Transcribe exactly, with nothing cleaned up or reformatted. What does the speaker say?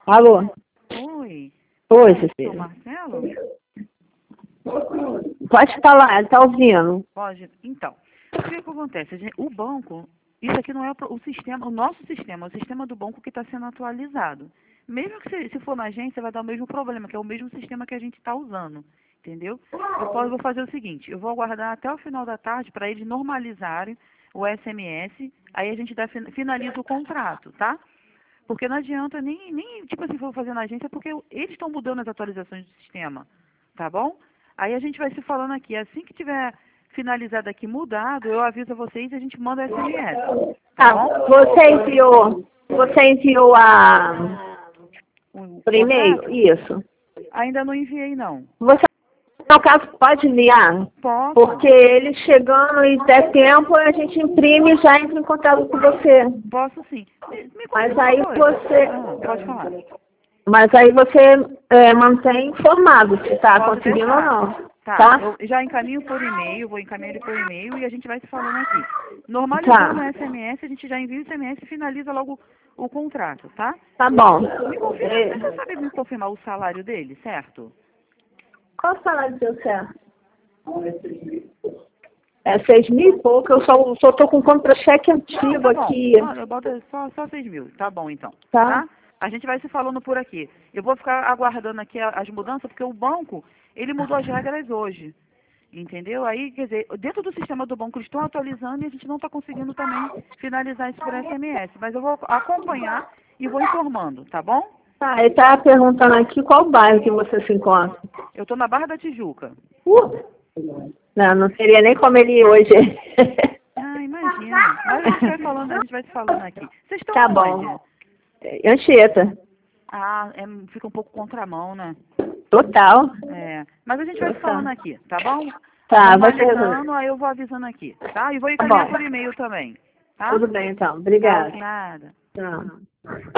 Alô? Oi. Oi, É o Cecília. Marcelo? Pode falar, ele tá ouvindo. Pode. Então, o que que acontece? A gente- O banco, isso aqui não é o pro- o sistema, o nosso sistema, é o sistema do banco que está sendo atualizado. Mesmo que se, se for na agência, vai dar o mesmo problema, que é o mesmo sistema que a gente está usando. Entendeu? Eu posso, vou fazer o seguinte, eu vou aguardar até o final da tarde para eles normalizarem o S M S, aí a gente dá, fin- finaliza o contrato, tá? Porque não adianta nem, nem tipo assim, for fazer na agência, porque eles estão mudando as atualizações do sistema, tá bom? Aí a gente vai se falando aqui. Assim que tiver finalizado aqui, mudado, eu aviso a vocês e a gente manda S M S, tá Ah, bom? você enviou, você enviou a, O, o por e-mail? contrato? Isso. Ainda não enviei, não. Você, no caso, pode enviar? Posso? Porque ele chegando e der tempo, a gente imprime e já entra em contato com você. Posso sim. Me, me Mas confirma aí uma coisa. você, Ah, pode falar. mas aí você é, mantém informado se está Pode conseguindo ou deixar. não. Tá, Tá? eu já encaminho por e-mail, vou encaminhar ele por e-mail e a gente vai se falando aqui. Normalizando o Tá. S M S, a gente já envia o S M S e finaliza logo o contrato, tá? Tá bom. Me confirma, É, você sabe me confirmar o salário dele, certo? qual o salário do seu certo? É seis mil e pouco, eu só, só tô com contra-cheque Não, antigo tá bom. aqui, Não, eu boto só, só seis mil. Tá bom, então. tá? Tá? A gente vai se falando por aqui. Eu vou ficar aguardando aqui a- as mudanças, porque o banco, ele mudou as regras hoje. Entendeu? Aí, quer dizer, dentro do sistema do banco eles estão atualizando e a gente não está conseguindo também finalizar isso por S M S. Mas eu vou acompanhar e vou informando, tá bom? Tá, ele tá perguntando aqui qual bairro que você se encontra. Eu estou na Barra da Tijuca. Uh! Não, não seria nem como ele ir hoje. Ah, imagina. Mas a gente vai falando, a gente vai se falando aqui. Vocês estão Tá aonde? bom. Anchieta. Ah, é, fica um pouco contramão, né? Total. É. Mas a gente vai se Total. falando aqui, tá bom? Tá, vai ser resolvido. Normalizando, aí eu vou avisando aqui, tá? E vou Tá encaminhar bom. por e-mail também, tá? Tudo bem, então. Tá, Obrigada. nada. Tchau.